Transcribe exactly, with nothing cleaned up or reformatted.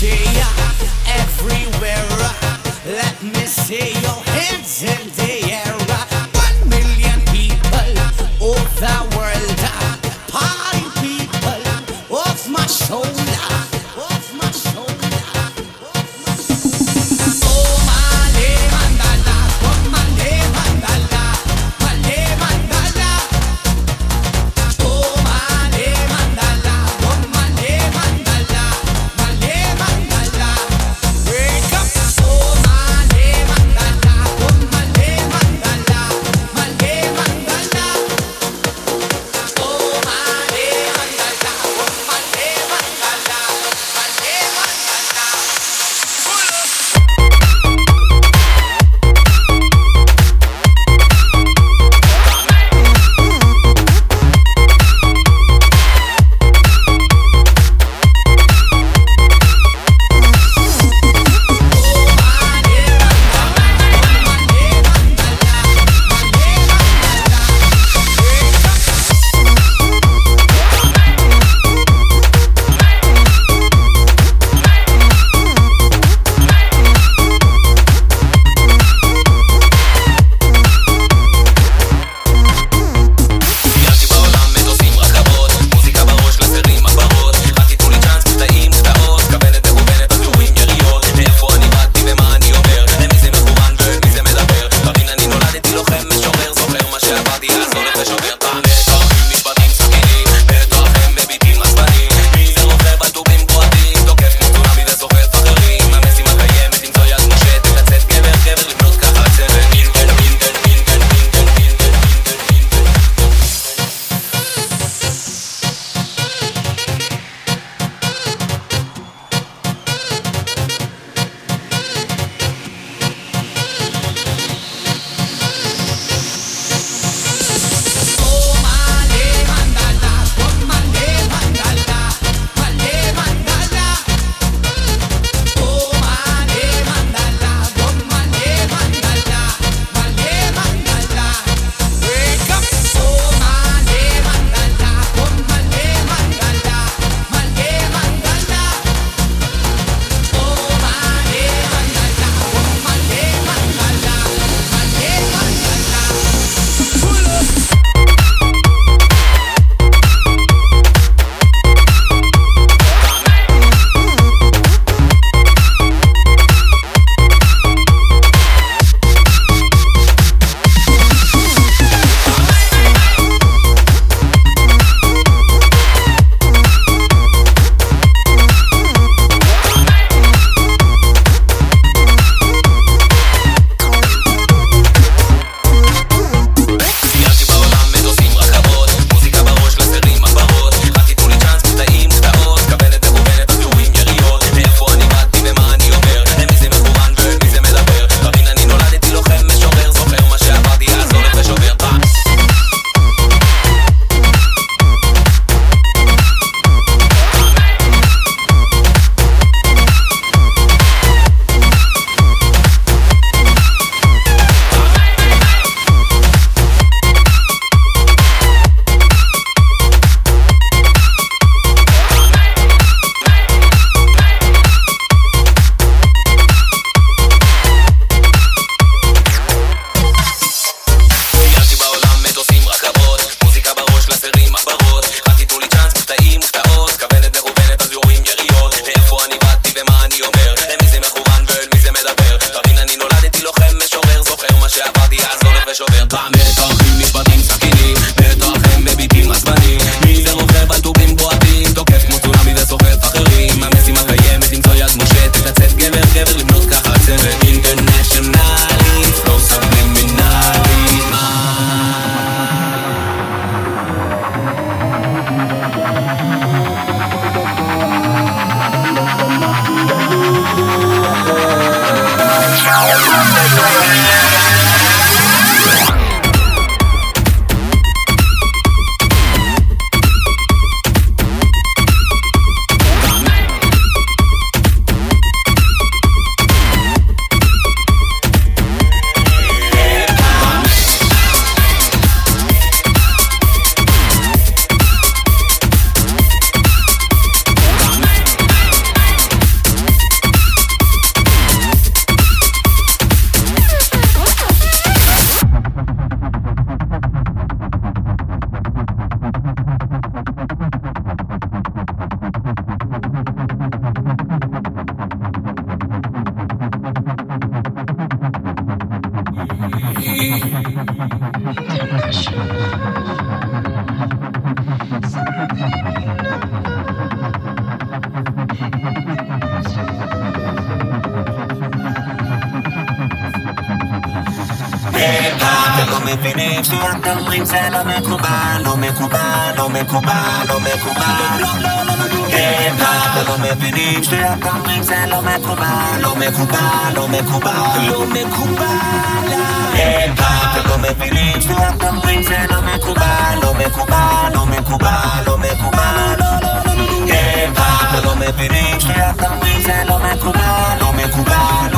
see ya everywhere. Let me see your hands in the air. One million people of the world, party people of my shoulder, of my shoulder. Oh, male mandala, oh male mandala, male mandala. Oh, male mandala, oh male mandala, male mandala. Wake up, oh male mandala, oh male mandala. לא מבינים שרק אומרים זה לא מקובל, לא מקובל, לא מקובל, לא מקובל. היפ-הופ, לא מבינים שרק אומרים זה לא מקובל, לא מקובל, לא מקובל, לא מקובל. היפ-הופ, לא מבינים שרק אומרים זה לא מקובל, לא מקובל, לא מקובל, לא מקובל. היפ-הופ, לא מבינים שרק אומרים זה לא מקובל, לא מקובל,